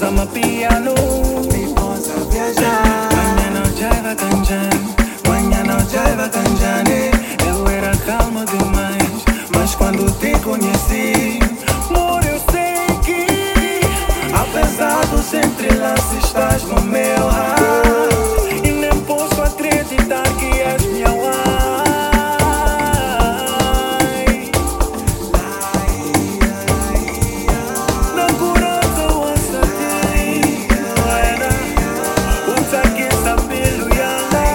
Toca-me piano. Me pôs a viajar. Manhã não jaiva canjane, manhã não jaiva canjane. Eu era calmo demais, mas quando te conheci, amor, eu sei que apesar dos entrelaços estás no meu heart. E nem posso acreditar que és minha wife. Na curada o ansatei, o taque sabelo yala.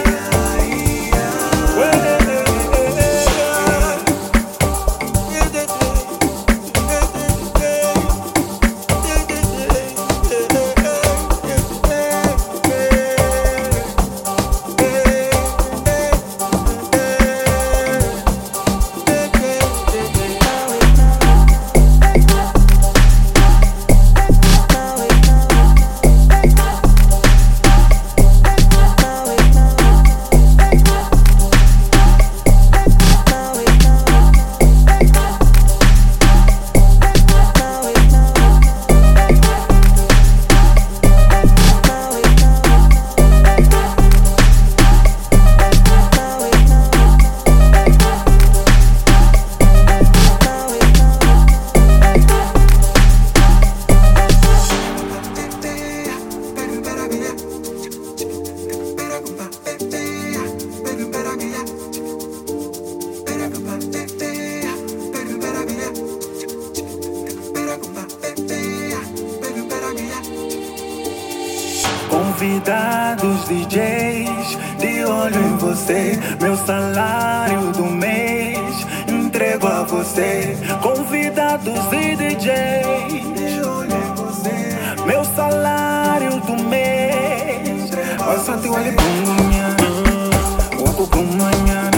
Convidados DJs, de olho em você. Meu salário do mês entrego a você. Convidados e DJs, de olho em você. Meu salário do mês. Passa teu olho com manhã, o com manhã.